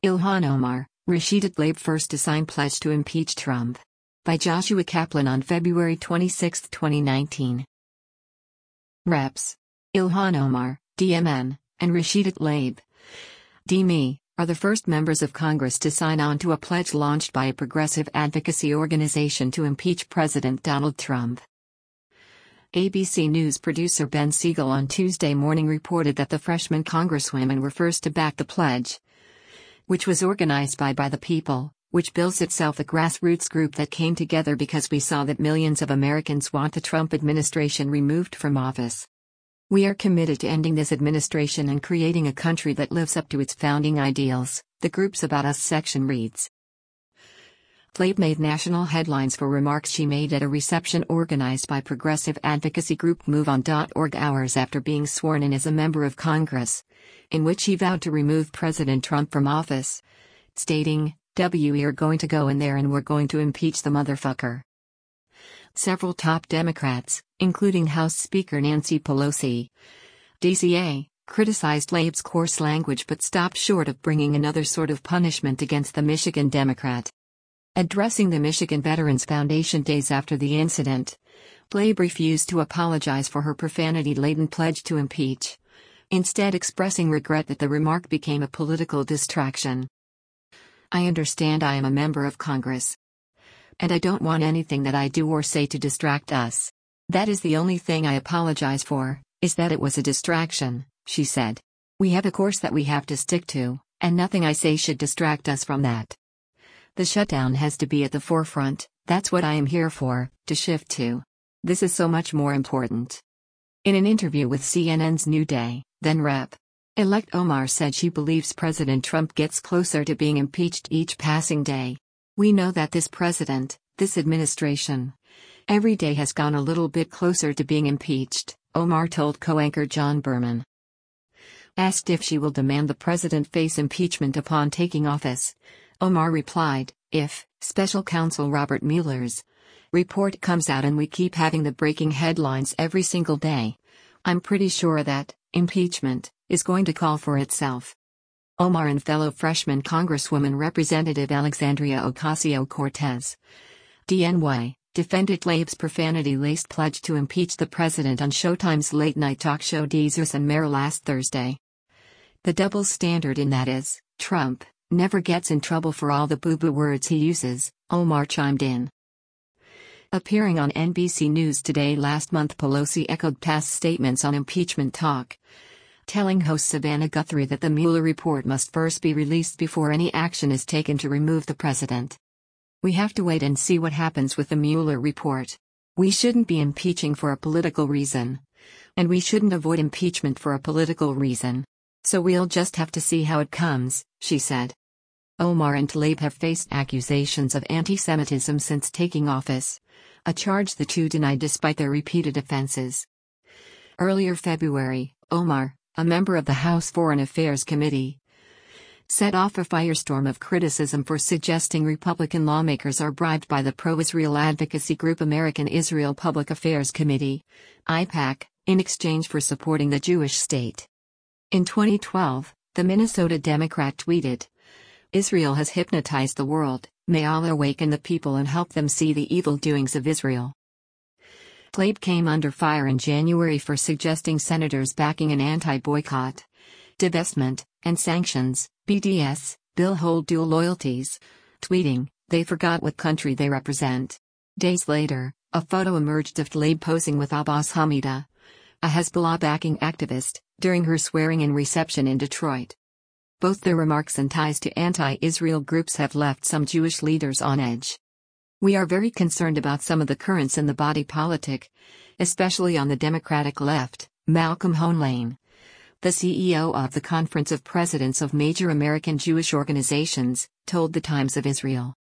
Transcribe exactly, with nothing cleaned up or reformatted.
Ilhan Omar, Rashida Tlaib first to sign pledge to impeach Trump. By Joshua Kaplan on February twenty-sixth, twenty nineteen. Reps. Ilhan Omar, D M N, and Rashida Tlaib, D M I, are the first members of Congress to sign on to a pledge launched by a progressive advocacy organization to impeach President Donald Trump. A B C News producer Ben Siegel on Tuesday morning reported that the freshman congresswomen were first to back the pledge, which was organized by By the People, which bills itself a grassroots group that came together because we saw that millions of Americans want the Trump administration removed from office. We are committed to ending this administration and creating a country that lives up to its founding ideals, the group's About Us section reads. Tlaib made national headlines for remarks she made at a reception organized by progressive advocacy group move on dot org hours after being sworn in as a member of Congress, in which she vowed to remove President Trump from office, stating, "We are going to go in there and we're going to impeach the motherfucker." Several top Democrats, including House Speaker Nancy Pelosi, D C A, criticized Tlaib's coarse language but stopped short of bringing another sort of punishment against the Michigan Democrat. Addressing the Michigan Veterans Foundation days after the incident, Tlaib refused to apologize for her profanity-laden pledge to impeach, instead expressing regret that the remark became a political distraction. "I understand I am a member of Congress. And I don't want anything that I do or say to distract us. That is the only thing I apologize for, is that it was a distraction," she said. "We have a course that we have to stick to, and nothing I say should distract us from that. The shutdown has to be at the forefront, that's what I am here for, to shift to. This is so much more important." In an interview with C N N's New Day, then Rep.Elect Omar said she believes President Trump gets closer to being impeached each passing day. "We know that this president, this administration, every day has gone a little bit closer to being impeached," Omar told co-anchor John Berman. Asked if she will demand the president face impeachment upon taking office, Omar replied, "If Special Counsel Robert Mueller's report comes out and we keep having the breaking headlines every single day, I'm pretty sure that impeachment is going to call for itself." Omar and fellow freshman Congresswoman Representative Alexandria Ocasio-Cortez, D N Y, defended Tlaib's profanity-laced pledge to impeach the president on Showtime's late-night talk show Desus and Mero last Thursday. "The double standard in that is, Trump never gets in trouble for all the boo-boo words he uses," Omar chimed in. Appearing on N B C News Today last month, Pelosi echoed past statements on impeachment talk, telling host Savannah Guthrie that the Mueller report must first be released before any action is taken to remove the president. "We have to wait and see what happens with the Mueller report. We shouldn't be impeaching for a political reason. And we shouldn't avoid impeachment for a political reason. So we'll just have to see how it comes," she said. Omar and Tlaib have faced accusations of anti-Semitism since taking office, a charge the two denied despite their repeated offenses. Earlier February, Omar, a member of the House Foreign Affairs Committee, set off a firestorm of criticism for suggesting Republican lawmakers are bribed by the pro-Israel advocacy group American Israel Public Affairs Committee, I PAC, in exchange for supporting the Jewish state. In twenty twelve, the Minnesota Democrat tweeted, "Israel has hypnotized the world, may Allah awaken the people and help them see the evil doings of Israel." Tlaib came under fire in January for suggesting senators backing an anti-boycott, divestment, and sanctions B D S bill hold dual loyalties, tweeting, "They forgot what country they represent." Days later, a photo emerged of Tlaib posing with Abbas Hamida, a Hezbollah-backing activist, during her swearing-in reception in Detroit. Both their remarks and ties to anti-Israel groups have left some Jewish leaders on edge. "We are very concerned about some of the currents in the body politic, especially on the Democratic left," Malcolm Hoenlein, the C E O of the Conference of Presidents of Major American Jewish Organizations, told the Times of Israel.